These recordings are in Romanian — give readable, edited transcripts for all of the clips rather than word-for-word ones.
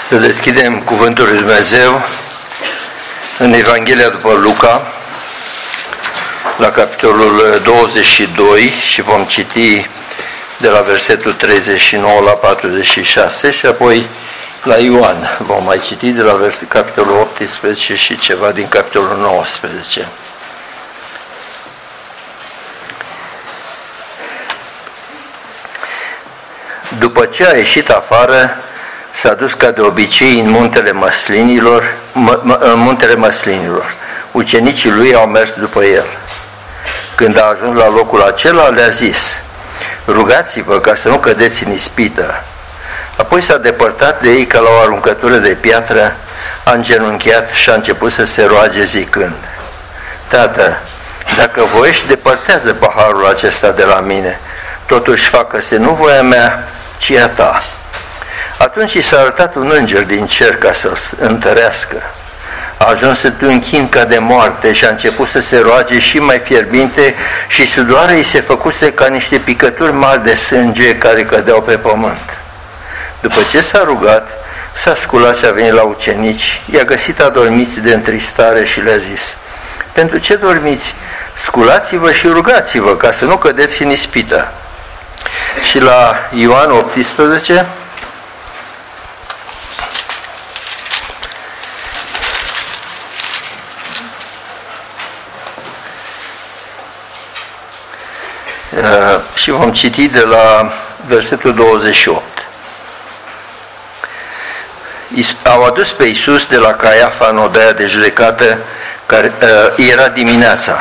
Să deschidem Cuvântul lui Dumnezeu în Evanghelia după Luca, la capitolul 22 și vom citi de la versetul 39 la 46 și apoi la Ioan. Vom mai citi de la capitolul 18 și ceva din capitolul 19. După ce a ieșit afară, s-a dus ca de obicei în muntele Măslinilor. Ucenicii lui au mers după el. Când a ajuns la locul acela, le-a zis: rugați-vă ca să nu cădeți în ispită. Apoi s-a depărtat de ei ca la o aruncătură de piatră, a îngenunchiat și a început să se roage zicând: Tată, dacă voiești, depărtează paharul acesta de la mine, totuși facă-se nu voia mea, ci a ta. Atunci i s-a arătat un înger din cer ca să-l întărească. A ajuns să închin ca de moarte și a început să se roage și mai fierbinte și sudoarea îi se făcuse ca niște picături mari de sânge care cădeau pe pământ. După ce s-a rugat, s-a sculat și a venit la ucenici, i-a găsit adormiți de întristare și le-a zis: pentru ce dormiți? Sculați-vă și rugați-vă ca să nu cădeți în ispită. Și la Ioan 18, și vom citi de la versetul 28. Au adus pe Iisus de la Caiafa în odaia de judecată, care era dimineața.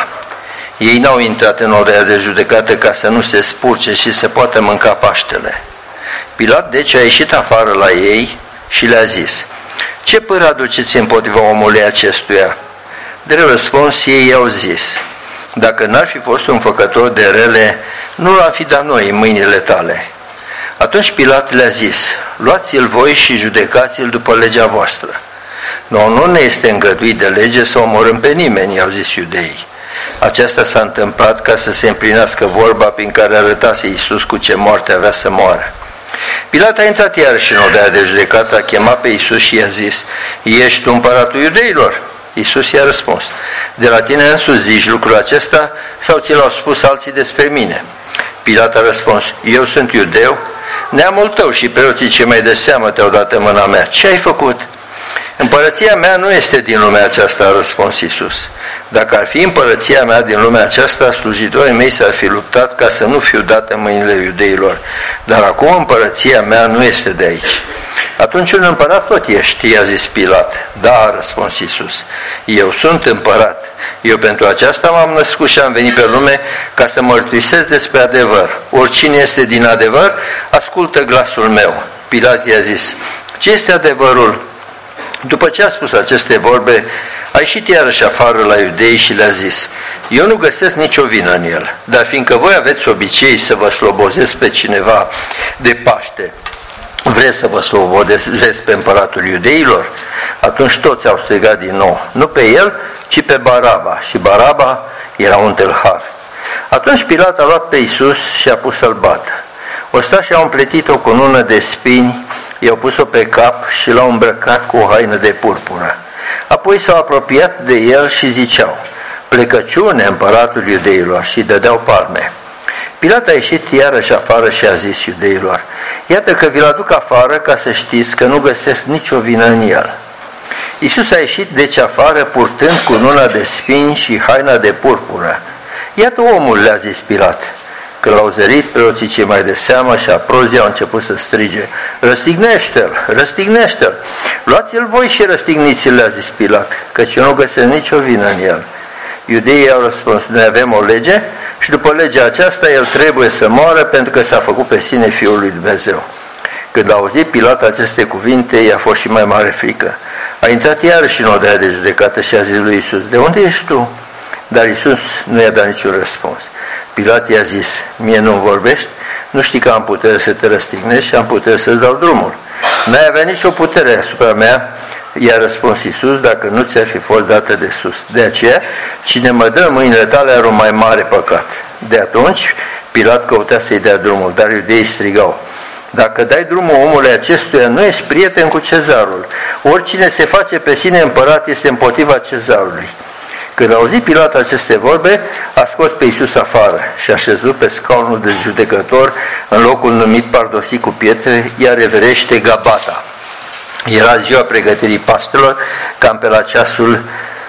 Ei n-au intrat în odaia de judecată ca să nu se spurce și să poată mânca Paștele. Pilat deci a ieșit afară la ei și le-a zis: ce părere aduceți împotriva omului acestuia? De răspuns ei i-au zis: dacă n-ar fi fost un făcător de rele, nu l-am fi dat noi în mâinile tale. Atunci Pilat le-a zis: luați-l voi și judecați-l după legea voastră. Nu ne este îngăduit de lege să omorâm pe nimeni, i-au zis iudeii. Aceasta s-a întâmplat ca să se împlinească vorba prin care arătase Iisus cu ce moarte avea să moară. Pilat a intrat iarăși în odaia de judecată, a chemat pe Iisus și i-a zis: ești tu împăratul iudeilor? Iisus i-a răspuns: de la tine însuți zici lucrul acesta sau ți l-au spus alții despre mine? Pilat a răspuns: eu sunt iudeu? Neamul tău și preoții cei mai de seamă te-au dat în mâna mea. Ce ai făcut? Împărăția mea nu este din lumea aceasta, a răspuns Iisus. Dacă ar fi împărăția mea din lumea aceasta, slujitorii mei s-ar fi luptat ca să nu fiu dat în mâinile iudeilor. Dar acum împărăția mea nu este de aici. Atunci un împărat tot ești, i-a zis Pilat. Da, a răspuns Iisus, eu sunt împărat. Eu pentru aceasta m-am născut și am venit pe lume ca să mărturisesc despre adevăr. Oricine este din adevăr, ascultă glasul meu. Pilat i-a zis: ce este adevărul? După ce a spus aceste vorbe, a ieșit iarăși afară la iudei și le-a zis: eu nu găsesc nicio vină în el, dar fiindcă voi aveți obicei să vă slobozesc pe cineva de Paște, vreți să vă slobozesc pe împăratul iudeilor? Atunci toți au strigat din nou: nu pe el, ci pe Baraba. Și Baraba era un tâlhar. Atunci Pilat a luat pe Iisus și a pus să-l bată. Ostașii au împletit-o cu nună de spini, i-au pus-o pe cap și l-au îmbrăcat cu o haină de purpură. Apoi s-au apropiat de el și ziceau: plecăciune, împăratul iudeilor, și dădeau palme. Pilat a ieșit iarăși afară și a zis iudeilor: iată că vi-l aduc afară ca să știți că nu găsesc nicio vină în el. Iisus a ieșit deci afară purtând cununa de spini și haina de purpură. Iată omul, le-a zis Pilat. Când l-au zărit, preoții cei mai de seamă și aprozii au început să strige: răstignește-l, răstignește-l! Luați-l voi și răstigniți-l, le-a zis Pilat, căci eu nu găsesc nicio vină în el. Iudeii au răspuns: noi avem o lege și după legea aceasta el trebuie să moară pentru că s-a făcut pe sine Fiul lui Dumnezeu. Când a auzit Pilat aceste cuvinte, i-a fost și mai mare frică. A intrat iarăși în odaia de judecată și a zis lui Iisus: de unde ești tu? Dar Iisus nu i-a dat niciun răspuns. Pilat i-a zis: mie nu-mi vorbești? Nu știi că am putere să te răstignesc și am putere să-ți dau drumul? N-ai avea nicio putere asupra mea, i-a răspuns Iisus, dacă nu ți-ar fi fost dată de sus. De aceea, cine mă dă în mâinile tale are un mai mare păcat. De atunci, Pilat căuta să-i dea drumul, dar iudeii strigau: Dacă dai drumul omului acestuia, nu ești prieten cu cezarul. Oricine se face pe sine împărat este împotriva cezarului. Când a auzit Pilat aceste vorbe, a scos pe Iisus afară și a șezut pe scaunul de judecător în locul numit Pardosit cu pietre, iar everește Gabata. Era ziua pregătirii Paștelor, cam pe la ceasul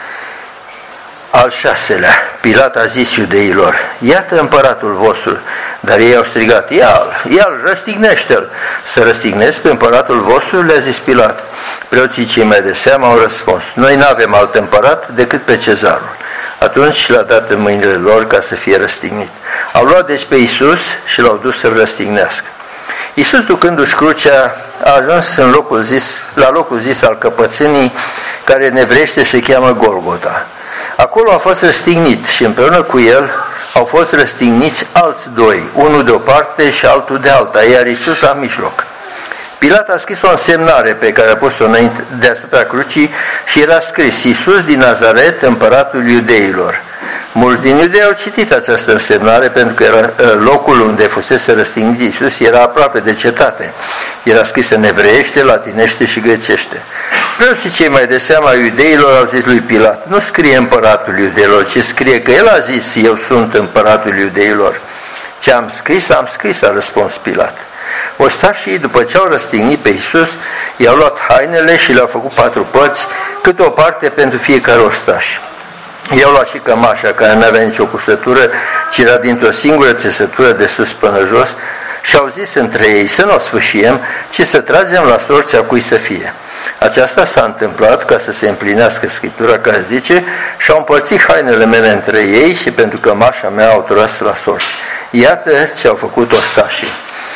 al 6-lea. Pilat a zis iudeilor: iată împăratul vostru. Dar ei au strigat: ia-l, răstignește-l. Să răstignesc pe împăratul vostru? Le-a zis Pilat. Preoții cei mai de seamă au răspuns: noi n-avem alt împărat decât pe cezarul. Atunci l-a dat în mâinile lor ca să fie răstignit. Au luat deci pe Iisus și l-au dus să-l răstignească. Iisus, ducându-și crucea, a ajuns la locul zis al căpățânii, care în evreiește se cheamă Golgota. Acolo a fost răstignit și împreună cu el au fost răstigniți alți doi, unul de o parte și altul de alta, iar Iisus la mijloc. Pilat a scris o însemnare pe care a pus-o deasupra crucii și era scris: Iisus din Nazaret, împăratul iudeilor. Mulți din iudei au citit această însemnare pentru că locul unde fusese răstignit Iisus era aproape de cetate. Era scris în evreiește, latinește și grecește. Preoții cei mai de seama iudeilor au zis lui Pilat: nu scrie împăratul iudeilor, ci scrie că el a zis: eu sunt împăratul iudeilor. Ce am scris, a răspuns Pilat. Ostașii, după ce au răstignit pe Iisus, i-au luat hainele și le-au făcut 4 părți, câte o parte pentru fiecare ostaș. I-au luat și cămașa, care nu avea nicio cusătură, ci era dintr-o singură țesătură de sus până jos, și au zis între ei: să nu o sfâșiem, ci să tragem la sorți a cui să fie. Aceasta s-a întâmplat ca să se împlinească Scriptura care zice: și-au împărțit hainele mele între ei și pentru cămașa mea au tras la sorți. Iată ce au făcut ostașii.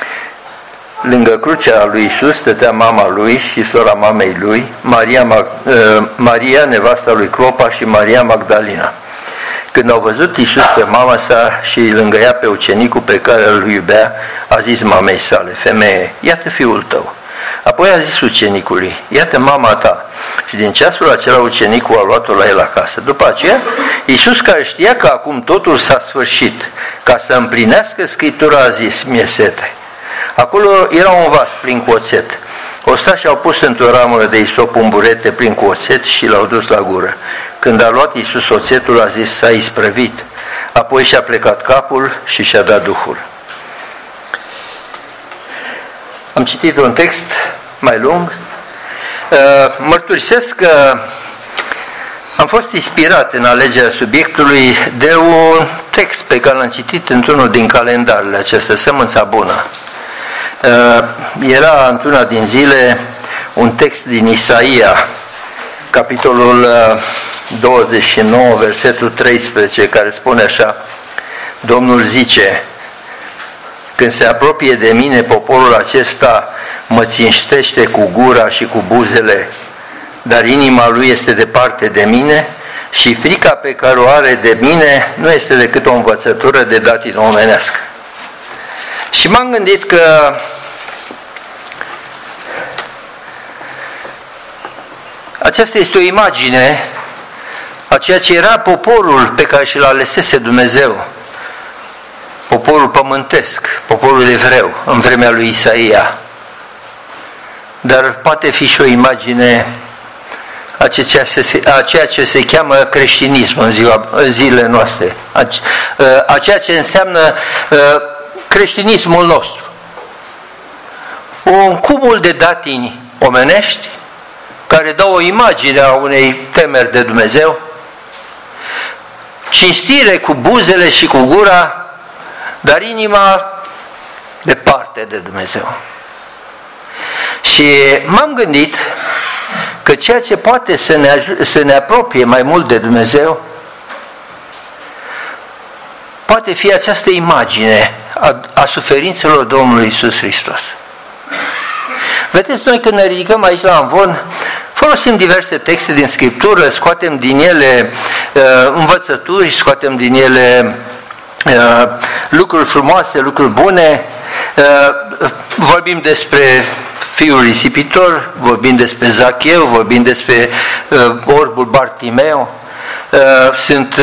Lângă crucea lui Iisus stătea mama lui și sora mamei lui, Maria, nevasta lui Clopa, și Maria Magdalena. Când au văzut Iisus pe mama sa și lângă ea pe ucenicul pe care îl iubea, a zis mamei sale: femeie, iată fiul tău. Apoi a zis ucenicului: iată mama ta. Și din ceasul acela ucenicul a luat-o la el acasă. După aceea, Iisus, care știa că acum totul s-a sfârșit, ca să împlinească Scriptura, a zis: mi-e sete. Acolo era un vas plin cu oțet. Ostașii au pus într-o ramură de isop un burete plin cu oțet și l-au dus la gură. Când a luat Iisus oțetul, a zis: s-a isprăvit. Apoi și-a plecat capul și și-a dat Duhul. Am citit un text mai lung. Mărturisesc că am fost inspirat în alegerea subiectului de un text pe care l-am citit într-unul din calendarele acestea, Sămânța Bună. Era într-una din zile un text din Isaia, capitolul 29, versetul 13, care spune așa: Domnul zice: când se apropie de mine poporul acesta mă ținștește cu gura și cu buzele, dar inima lui este departe de mine și frica pe care o are de mine nu este decât o învățătură de datină omenească. Și m-am gândit că aceasta este o imagine a ceea ce era poporul pe care și-l alesese Dumnezeu, poporul pământesc, poporul evreu, în vremea lui Isaia. Dar poate fi și o imagine a ceea ce se cheamă creștinism în zilele noastre, a ceea ce înseamnă creștinismul nostru. Un cumul de datini omenești care dau o imagine a unei temeri de Dumnezeu, cinstire cu buzele și cu gura, dar inima departe de Dumnezeu. Și m-am gândit că ceea ce poate să ne apropie mai mult de Dumnezeu poate fi această imagine a suferințelor Domnului Iisus Hristos. Vedeți, noi când ne ridicăm aici la amvon, folosim diverse texte din Scriptură, scoatem din ele învățături, scoatem din ele lucruri frumoase, lucruri bune, vorbim despre fiul risipitor, vorbim despre Zacheu, vorbim despre orbul Bartimeu. Sunt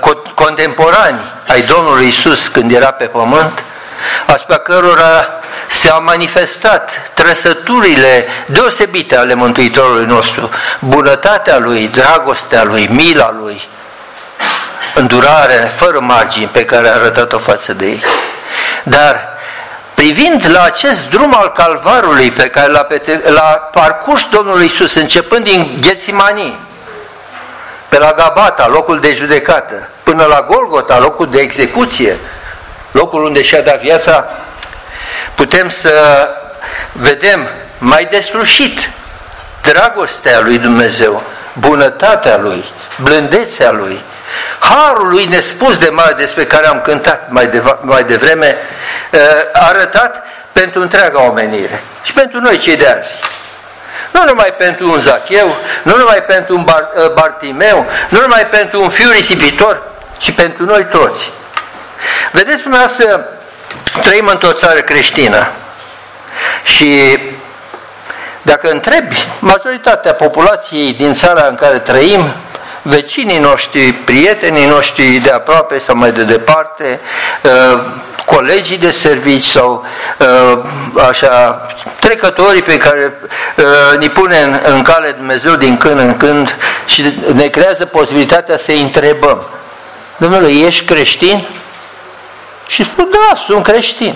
contemporani ai Domnului Iisus când era pe pământ, asupra cărora s-au manifestat trăsăturile deosebite ale Mântuitorului nostru, bunătatea Lui, dragostea Lui, mila Lui, îndurarea fără margini pe care a arătat-o față de ei. Dar privind la acest drum al Calvarului pe care l-a parcurs Domnul Iisus, începând din Ghetsimani, pe la Gabata, locul de judecată, până la Golgota, locul de execuție, locul unde și-a dat viața, putem să vedem mai deslușit dragostea lui Dumnezeu, bunătatea Lui, blândețea Lui, harul Lui nespus de mare despre care am cântat mai devreme, arătat pentru întreaga omenire și pentru noi cei de azi. Nu numai pentru un Zacheu, nu numai pentru un Bartimeu, nu numai pentru un fiu risipitor, ci pentru noi toți. Vedeți, dumneavoastră, trăim într-o țară creștină și dacă întrebi majoritatea populației din țara în care trăim, vecinii noștri, prietenii noștri de aproape sau mai de departe, colegii de servici sau așa, trecătorii pe care ne pune în cale Dumnezeu din când în când și ne creează posibilitatea să-i întrebăm: Domnule, ești creștin? Și spun: da, sunt creștin.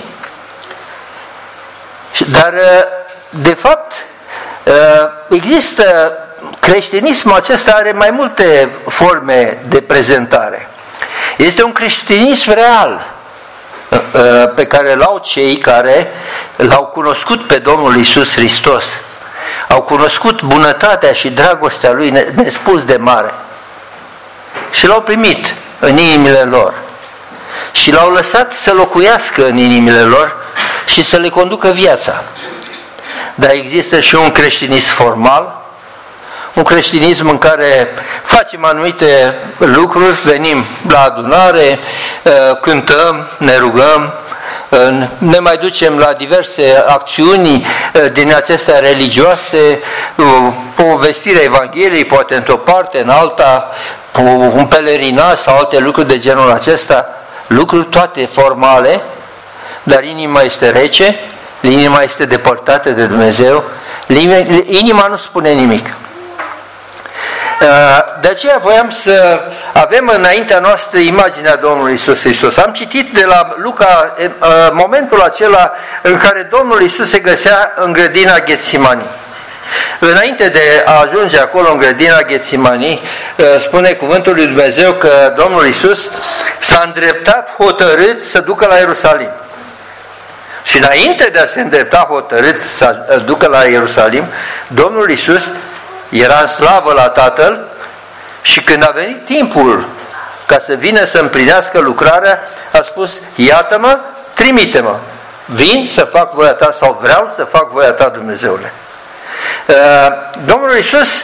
Dar de fapt există, creștinismul acesta are mai multe forme de prezentare. Este un creștinism real pe care l-au cei care l-au cunoscut pe Domnul Iisus Hristos, au cunoscut bunătatea și dragostea Lui nespus de mare și l-au primit în inimile lor și l-au lăsat să locuiască în inimile lor și să le conducă viața. Dar există și un creștinism formal, un creștinism în care facem anumite lucruri, venim la adunare, cântăm, ne rugăm, ne mai ducem la diverse acțiuni din acestea religioase, o vestire a Evangheliei, poate într-o parte, în alta, un pelerinaj sau alte lucruri de genul acesta, lucruri toate formale, dar inima este rece, inima este depărtată de Dumnezeu, inima nu spune nimic. De aceea voiam să avem înaintea noastră imaginea Domnului Iisus Hristos. Am citit de la Luca momentul acela în care Domnul Iisus se găsea în grădina Ghetsimani. Înainte de a ajunge acolo în grădina Ghetsimani, spune cuvântul lui Dumnezeu că Domnul Iisus s-a îndreptat hotărât să ducă la Ierusalim. Și înainte de a se îndrepta hotărât să ducă la Ierusalim, Domnul Iisus era în slavă la Tatăl și când a venit timpul ca să vină să împlinească lucrarea, a spus: iată-mă, trimite-mă, vin să fac voia ta sau vreau să fac voia ta, Dumnezeule. Domnul Iisus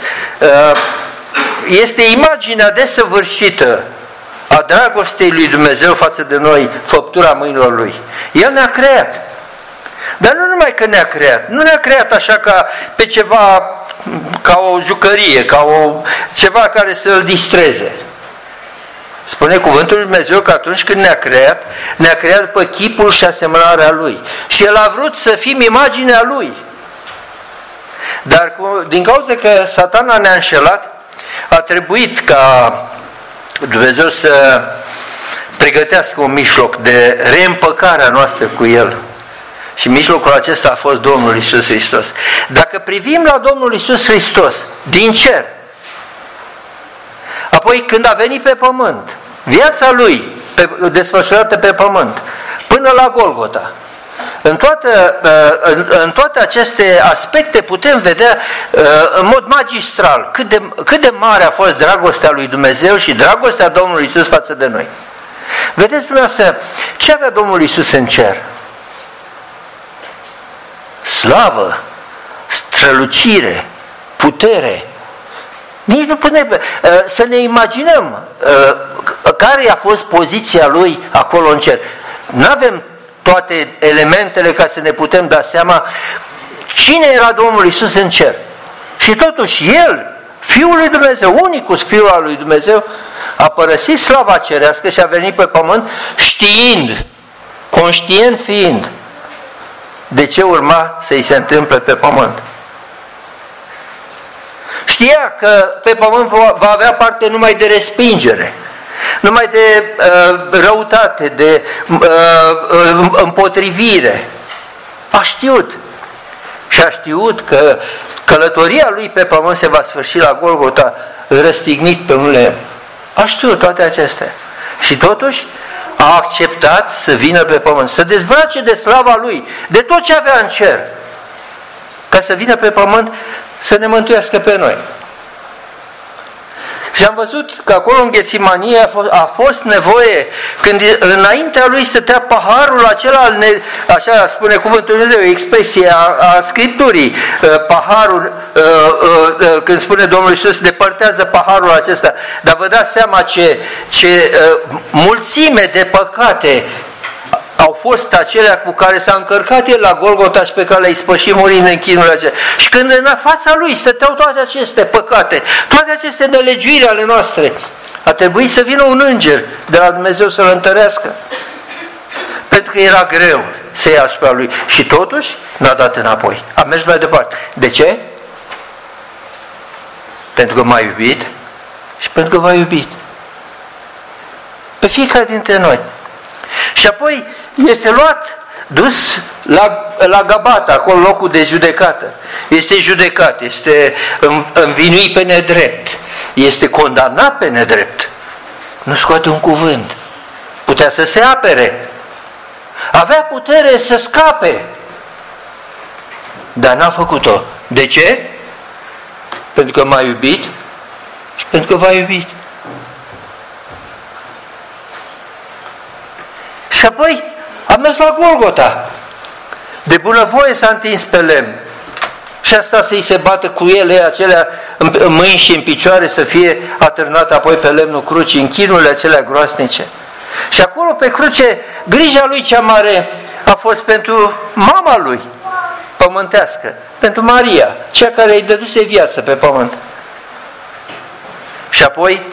este imaginea desăvârșită a dragostei lui Dumnezeu față de noi, făptura mâinilor Lui. El ne-a creat. Dar nu numai că ne-a creat, nu ne-a creat așa ca pe ceva, ca o jucărie, ca ceva care să îl distreze. Spune cuvântul lui Dumnezeu că atunci când ne-a creat după chipul și asemănarea Lui. Și El a vrut să fim imaginea Lui. Dar din cauza că Satana ne-a înșelat, a trebuit ca Dumnezeu să pregătească un mijloc de reîmpăcare a noastră cu El. Și mijlocul acesta a fost Domnul Iisus Hristos. Dacă privim la Domnul Iisus Hristos din cer, apoi când a venit pe pământ, viața Lui desfășurată pe pământ, până la Golgota, în toate aceste aspecte putem vedea în mod magistral cât de mare a fost dragostea lui Dumnezeu și dragostea Domnului Iisus față de noi. Vedeți dumneavoastră, ce avea Domnul Iisus în cer? Slavă, strălucire, putere. Nici nu putem să ne imaginăm care a fost poziția Lui acolo în cer. Nu avem toate elementele ca să ne putem da seama cine era Domnul Iisus în cer. Și totuși El, Fiul lui Dumnezeu, unicul Fiul al lui Dumnezeu, a părăsit slava cerească și a venit pe pământ știind, conștient fiind, de ce urma să-i se întâmple pe pământ. Știa că pe pământ va avea parte numai de respingere, numai de răutate, de împotrivire. A știut. Și a știut că călătoria lui pe pământ se va sfârși la Golgota, răstignit pe un lemn. A știut toate acestea. Și totuși a acceptat să vină pe pământ, să dezbrace de slava lui, de tot ce avea în cer, ca să vină pe pământ să ne mântuiască pe noi. Și am văzut că acolo în Ghețimanie a fost nevoie, când înaintea lui stătea paharul acela, așa spune cuvântul Dumnezeu, expresie a Scripturii, paharul, când spune Domnul Iisus, depărtează paharul acesta, dar vă dați seama ce mulțime de păcate au fost acelea cu care s-a încărcat el la Golgota și pe care le-a ispășit murind în chinurile acelea. Și când în fața lui stăteau toate aceste păcate, toate aceste nelegiuiri ale noastre, a trebuit să vină un înger de la Dumnezeu să-l întărească. Pentru că era greu să ia asupra lui. Și totuși n-a dat înapoi. A mers mai departe. De ce? Pentru că m-a iubit și pentru că v-a iubit. Pe fiecare dintre noi. Și apoi este luat, dus la Gabata, acolo locul de judecată. Este judecat, este învinuit pe nedrept, este condamnat pe nedrept. Nu scoate un cuvânt. Putea să se apere. Avea putere să scape. Dar n-a făcut-o. De ce? Pentru că m-a iubit și pentru că v-a iubit. Și apoi a mers la Golgota. De bunăvoie s-a întins pe lemn. Și asta să-i se bată cu ele, acelea în mâini și în picioare, să fie atârnat apoi pe lemnul crucii, în chinurile acelea groasnice. Și acolo pe cruce, grija lui cea mare a fost pentru mama lui pământească, pentru Maria, cea care îi dăduse viață pe pământ. Și apoi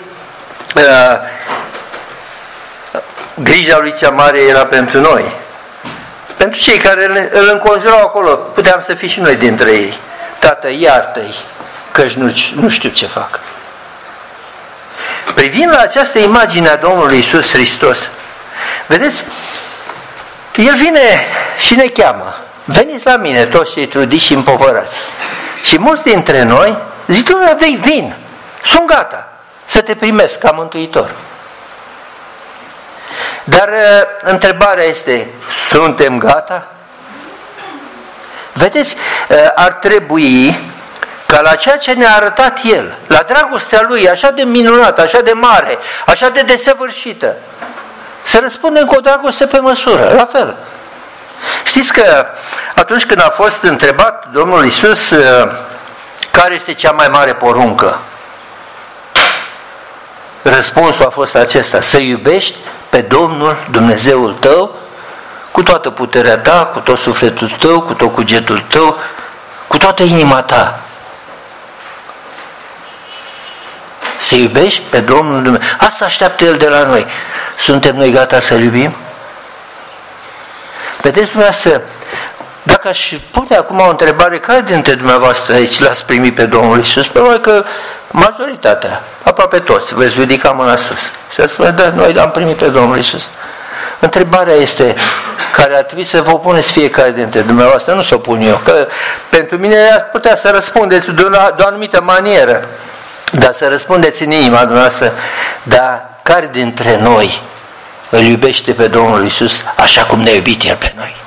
grija lui cea mare era pentru noi. Pentru cei care îl înconjurau acolo, puteam să fim și noi dintre ei. Tată, iartă-i, că-și nu știu ce fac. Privind la această imagine a Domnului Iisus Hristos, vedeți, El vine și ne cheamă. Veniți la mine, toți cei trudiți și împovărați. Și mulți dintre noi zic, Doamne, vin, sunt gata să te primesc ca mântuitor. Dar întrebarea este, suntem gata? Vedeți, ar trebui ca la ceea ce ne-a arătat El, la dragostea Lui, așa de minunată, așa de mare, așa de desăvârșită, să răspundem cu o dragoste pe măsură, la fel. Știți că atunci când a fost întrebat Domnul Iisus care este cea mai mare poruncă, răspunsul a fost acesta, să iubești pe Domnul Dumnezeul tău cu toată puterea ta, cu tot sufletul tău, cu tot cugetul tău, cu toată inima ta. Să iubești pe Domnul Dumnezeu. Asta așteaptă El de la noi. Suntem noi gata să-L iubim? Vedeți dumneavoastră, dacă aș pune acum o întrebare, care dintre dumneavoastră aici l-ați primit pe Domnul Iisus? Probabil că majoritatea, aproape toți, veți ridica mâna sus. Și ați spune, da, noi l-am primit pe Domnul Iisus. Întrebarea este, care ar trebui să vă puneți fiecare dintre dumneavoastră, nu să o pun eu, că pentru mine ați putea să răspundeți de o anumită manieră, dar să răspundeți în inima dumneavoastră, dar care dintre noi îl iubește pe Domnul Iisus așa cum ne-a iubit El pe noi?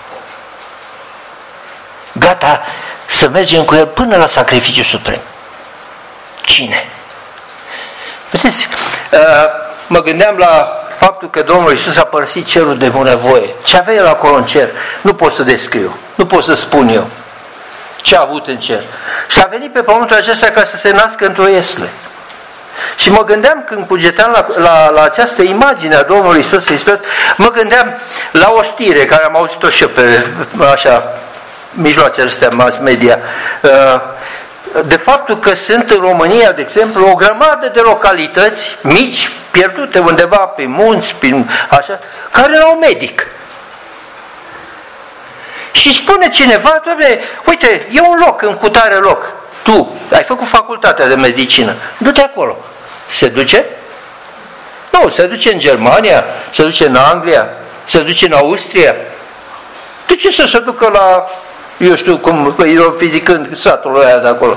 Gata să mergem cu El până la sacrificiul suprem. Cine? Vedeți, mă gândeam la faptul că Domnul Iisus a părăsit cerul de bunăvoie. Ce avea El acolo în cer? Nu pot să descriu, nu pot să spun eu ce a avut în cer. Și a venit pe pământul acesta ca să se nască într-o iesle. Și mă gândeam, când cugeteam la această imagine a Domnului Iisus Hristos, mă gândeam la o știre care am auzit-o și eu pe așa mijloacele astea mass media, de faptul că sunt în România, de exemplu, o grămadă de localități mici, pierdute undeva pe munți, așa, care nu au medic. Și spune cineva, doamne, uite, e un loc în cutare loc. Tu ai făcut facultatea de medicină, du-te acolo. Se duce? Nu, se duce în Germania, se duce în Anglia, se duce în Austria. De ce să se ducă la, eu știu cum, eu fizicând satul ăia de acolo?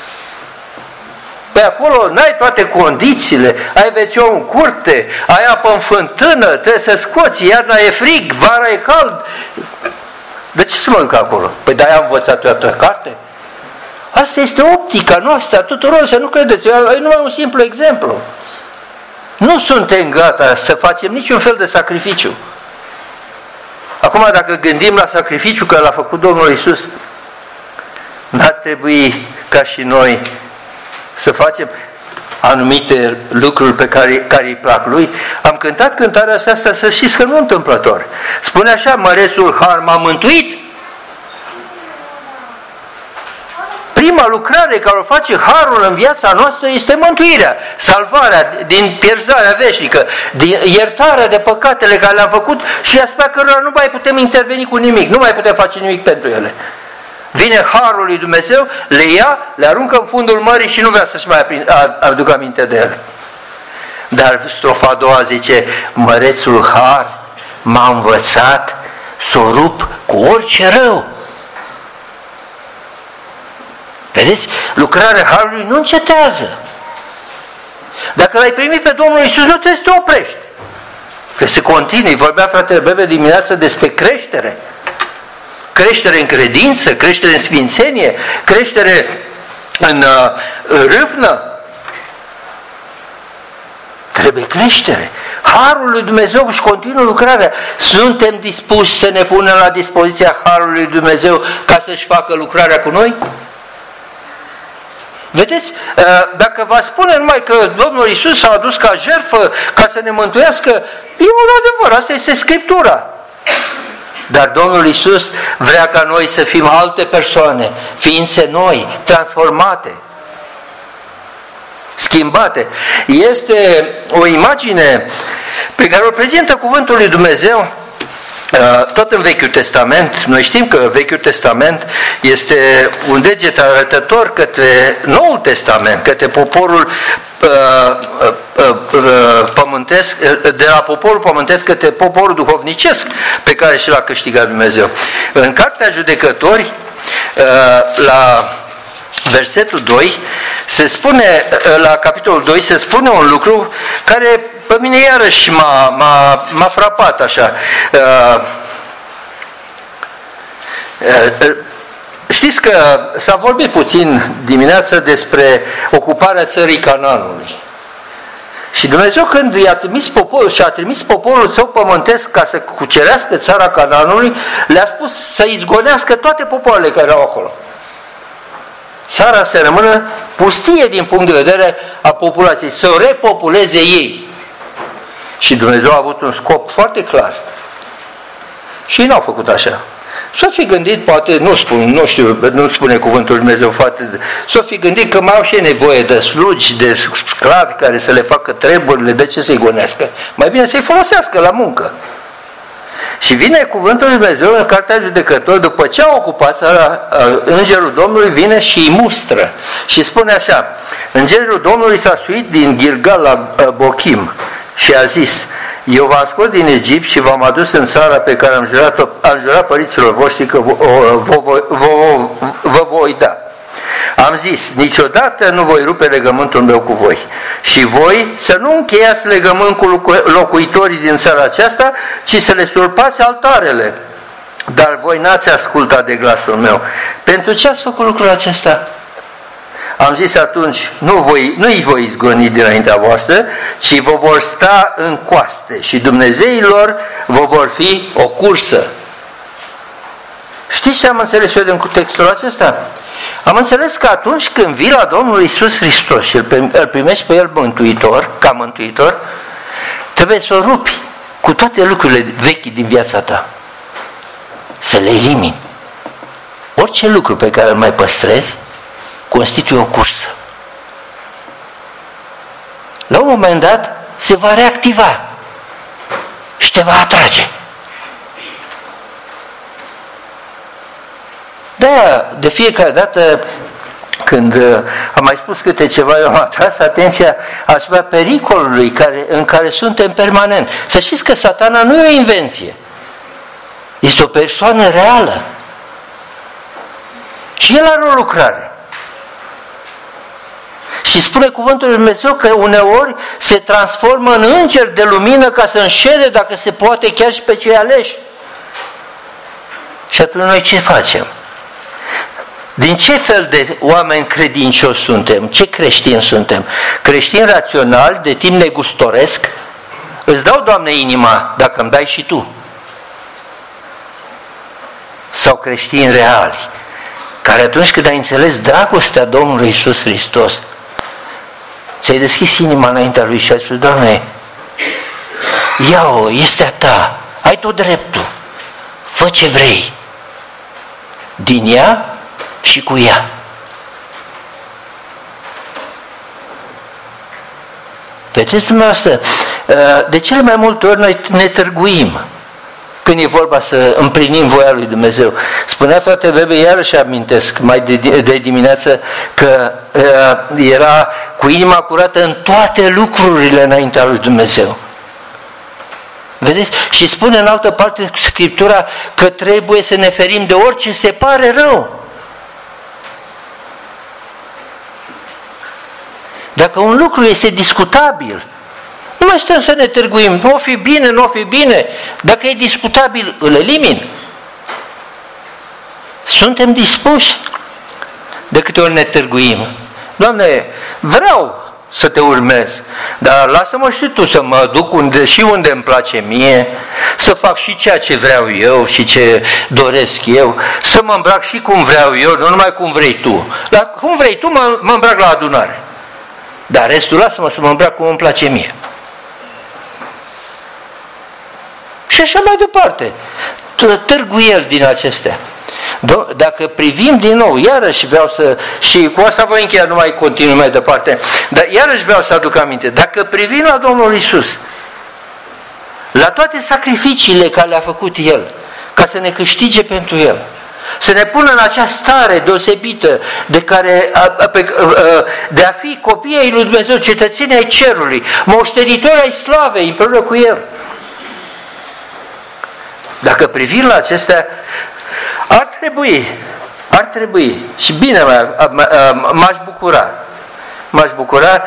Pe acolo n-ai toate condițiile, ai WC în curte, ai apă în fântână, trebuie să scoți, iarna e frig, vara e cald. De ce să mă duc acolo? Păi de-aia am învățat toată carte. Asta este optica noastră a tuturor, să nu credeți, e numai un simplu exemplu. Nu suntem gata să facem niciun fel de sacrificiu. Acum, dacă gândim la sacrificiu care l-a făcut Domnul Iisus, n-ar trebui ca și noi să facem anumite lucruri pe care îi plac lui. Am cântat cântarea asta, să știți că nu întâmplător. Spune așa, mărețul har m-a mântuit. Prima lucrare care o face harul în viața noastră este mântuirea, salvarea din pierzarea veșnică, din iertarea de păcatele care le-am făcut și asupra cărora nu mai putem interveni cu nimic, nu mai putem face nimic pentru ele. Vine harul lui Dumnezeu, le ia, le aruncă în fundul mării și nu vrea să-și mai aducă aminte de ele. Dar strofa a doua zice, mărețul har m-a învățat să o rup cu orice rău. Vedeți? Lucrarea harului nu încetează. Dacă l-ai primit pe Domnul Iisus, nu trebuie să te oprești. Trebuie să continui. Vorbea fratele Bebe dimineața despre creștere. Creștere în credință, creștere în sfințenie, creștere în râvnă. Trebuie creștere. Harul lui Dumnezeu își continuă lucrarea. Suntem dispuși să ne punem la dispoziția harului lui Dumnezeu ca să-și facă lucrarea cu noi? Vedeți, dacă vă spune numai că Domnul Iisus s-a adus ca jertfă ca să ne mântuiască, e un adevăr, asta este Scriptura. Dar Domnul Iisus vrea ca noi să fim alte persoane, ființe noi, transformate, schimbate. Este o imagine pe care o prezintă cuvântul lui Dumnezeu tot în Vechiul Testament. Noi știm că Vechiul Testament este un deget arătător către Noul Testament, către poporul pământesc, de la poporul pământesc către poporul duhovnicesc pe care și l-a câștigat Dumnezeu. În Cartea Judecători, la versetul 2, se spune, la capitolul 2, se spune un lucru care pe mine iarăși m-a frapat așa. Știți că s-a vorbit puțin dimineața despre ocuparea țării Canaanului. Și Dumnezeu când i-a trimis poporul și a trimis poporul său pământesc ca să cucerească țara Canaanului, le-a spus să izgonească toate popoarele care erau acolo. Țara să rămână pustie din punct de vedere a populației, să o repopuleze ei. Și Dumnezeu a avut un scop foarte clar. Și ei n-au făcut așa. S-o fi gândit, poate, nu spune cuvântul Dumnezeu foarte, s-o fi gândit că mai au și nevoie de slugi, de sclavi care să le facă treburile, de ce să-i gonească? Mai bine să-i folosească la muncă. Și vine cuvântul lui Dumnezeu în Cartea Judecători, după ce a ocupat țara, îngerul Domnului vine și îi mustră. Și spune așa, îngerul Domnului s-a suit din Gilgal la Bochim și a zis, eu v-am scos din Egipt și v-am adus în țara pe care am jurat părinților voștri că vă voi da. Am zis, niciodată nu voi rupe legământul meu cu voi. Și voi să nu încheiați legământ cu locuitorii din țara aceasta, ci să le surpați altarele. Dar voi n-ați ascultat de glasul meu. Pentru ce ați făcut lucrul acesta? Am zis atunci, nu-i voi izgoni dinaintea voastră, ci vă vor sta în coaste și Dumnezeilor vă vor fi o cursă. Știți ce am înțeles eu din textul acesta? Am înțeles că atunci când vii la Domnul Iisus Hristos și îl primești pe El mântuitor, ca mântuitor, trebuie să o rupi cu toate lucrurile vechi din viața ta. Să le elimini. Orice lucru pe care îl mai păstrezi constituie o cursă. La un moment dat se va reactiva și te va atrage. De-aia, de fiecare dată când am mai spus câte ceva, eu am atras atenția asupra pericolului în care suntem permanent. Să știți că Satana nu e o invenție. Este o persoană reală. Și el are o lucrare. Și spune cuvântul lui Dumnezeu că uneori se transformă în înger de lumină ca să înșele, dacă se poate, chiar și pe cei aleși. Și atunci noi ce facem? Din ce fel de oameni credincioși suntem? Ce creștini suntem? Creștini raționali, de timp negustoresc? Îți dau, Doamne, inima dacă îmi dai și Tu. Sau creștini reali, care atunci când ai înțeles dragostea Domnului Iisus Hristos, ți-ai deschis inima înaintea Lui și ai spus: Doamne, ia-o, este a Ta, ai tot dreptul, fă ce vrei din ea și cu ea. Vedeți dumneavoastră, de cele mai multe ori noi ne târguim când e vorba să împlinim voia lui Dumnezeu. Spunea frate Bebe, iarăși amintesc mai de dimineață, că era cu inima curată în toate lucrurile înaintea lui Dumnezeu. Vedeți? Și spune în altă parte Scriptura că trebuie să ne ferim de orice se pare rău. Dacă un lucru este discutabil, nu mai stăm să ne târguim, nu o fi bine, nu o fi bine. Dacă e discutabil, îl elimin. Suntem dispuși. De câte ori ne târguim: Doamne, vreau să Te urmez, dar lasă-mă și Tu să mă duc unde îmi place mie, să fac și ceea ce vreau eu și ce doresc eu, să mă îmbrac și cum vreau eu, nu numai cum vrei Tu. La cum vrei Tu mă îmbrac la adunare, dar restul lasă-mă să mă îmbrac cum îmi place mie. Și așa mai departe. Târguieli din acestea. Dacă privim din nou, iarăși vreau să, și cu asta voi încheia, nu mai continui mai departe, dar iarăși vreau să aduc aminte, dacă privim la Domnul Iisus, la toate sacrificiile care le-a făcut El, ca să ne câștige pentru El, să ne pună în acea stare deosebită de a fi copii ai lui Dumnezeu, cetățenii ai cerului, moștenitori ai slavei împreună cu El. Dacă privim la acestea, ar trebui, și bine m-aș bucura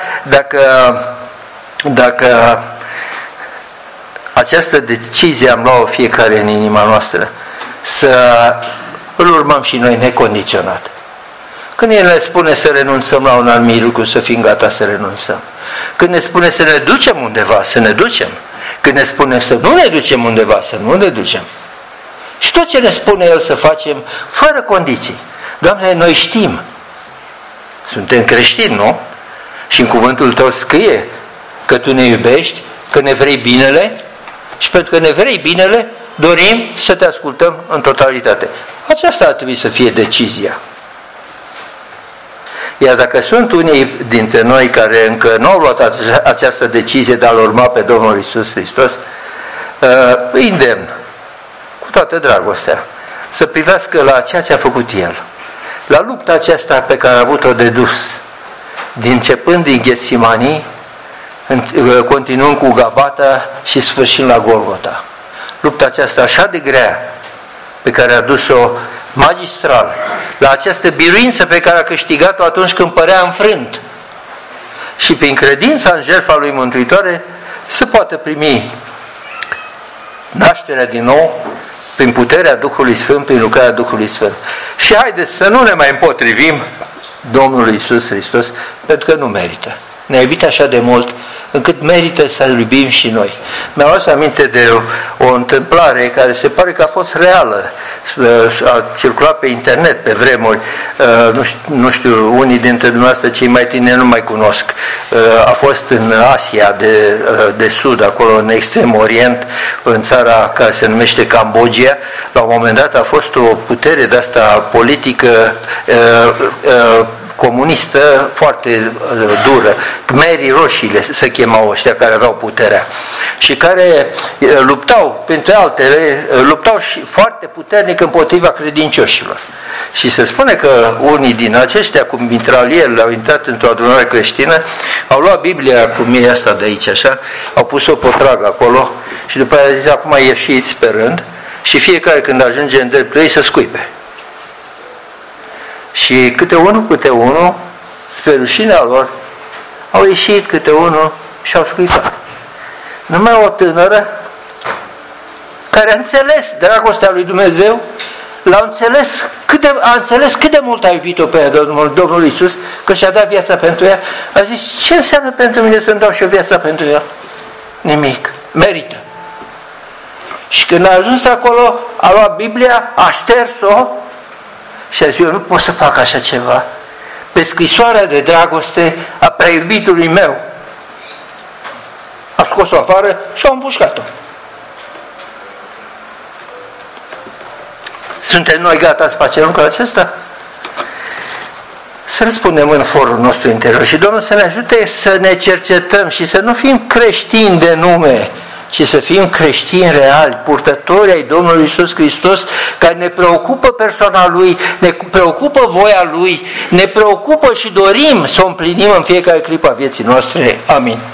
dacă această decizie am luat-o fiecare în inima noastră, să îl urmăm și noi necondiționat. Când El ne spune să renunțăm la un anumit lucru, să fim gata să renunțăm. Când ne spune să ne ducem undeva, să ne ducem. Când ne spune să nu ne ducem undeva, să nu ne ducem. Și tot ce ne spune El să facem, fără condiții. Doamne, noi știm, suntem creștini, nu? Și în cuvântul Tău scrie că Tu ne iubești, că ne vrei binele și pentru că ne vrei binele, dorim să Te ascultăm în totalitate. Aceasta ar trebui să fie decizia. Iar dacă sunt unii dintre noi care încă nu au luat această decizie de a-L urma pe Domnul Iisus Hristos, îi îndemn cu toată dragostea să privească la ceea ce a făcut El, la lupta aceasta pe care a avut-o de dus, începând din Ghetsimani, continuând cu Gabata și sfârșind la Golgota. Lupta aceasta așa de grea pe care a dus-o magistral, la această biruință pe care a câștigat-o atunci când părea înfrânt, și prin credința în jertfa Lui Mântuitoare să poată primi nașterea din nou prin puterea Duhului Sfânt, prin lucrarea Duhului Sfânt. Și haideți să nu ne mai împotrivim Domnului Iisus Hristos, pentru că nu merită. Ne-a iubit așa de mult încât merită să-L iubim și noi. Mi-am luat aminte de o întâmplare care se pare că a fost reală, a circulat pe internet pe vremuri, nu știu, unii dintre dumneavoastră cei mai tineri nu mai cunosc. A fost în Asia de Sud, acolo în Extrem Orient, în țara care se numește Cambodgia. La un moment dat a fost o putere de asta politică comunistă foarte dură, Khmerii Roșiile se chemau ăștia care aveau puterea și care luptau, printre altele, luptau și foarte puternic împotriva credincioșilor. Și se spune că unii din aceștia cu mitraliere au intrat într-o adunare creștină, au luat Biblia cum e asta de aici așa, au pus-o pe trag acolo și după aia a zis, acum ieșiți pe rând și fiecare când ajunge în dreptul ei să scuipe. Și câte unul, spre rușinea lor, au ieșit câte unul și au scuipat. Numai o tânără care a înțeles dragostea lui Dumnezeu, a înțeles cât de mult a iubit-o pe ea Domnul Iisus, că și-a dat viața pentru ea, a zis, ce înseamnă pentru mine să-mi dau și eu viața pentru ea? Nimic. Merită. Și când a ajuns acolo, a luat Biblia, a șters-o și a zis, eu nu pot să fac așa ceva. Pe scrisoarea de dragoste a preiubitului meu. A scos-o afară și a împușcat-o. Suntem noi gata să facem lucrul acesta? Să răspundem în forul nostru interior și Domnul să ne ajute să ne cercetăm și să nu fim creștini de nume, ci să fim creștini reali, purtători ai Domnului Iisus Hristos, care ne preocupă persoana Lui, ne preocupă voia Lui, ne preocupă și dorim să o împlinim în fiecare clipă a vieții noastre. Amin.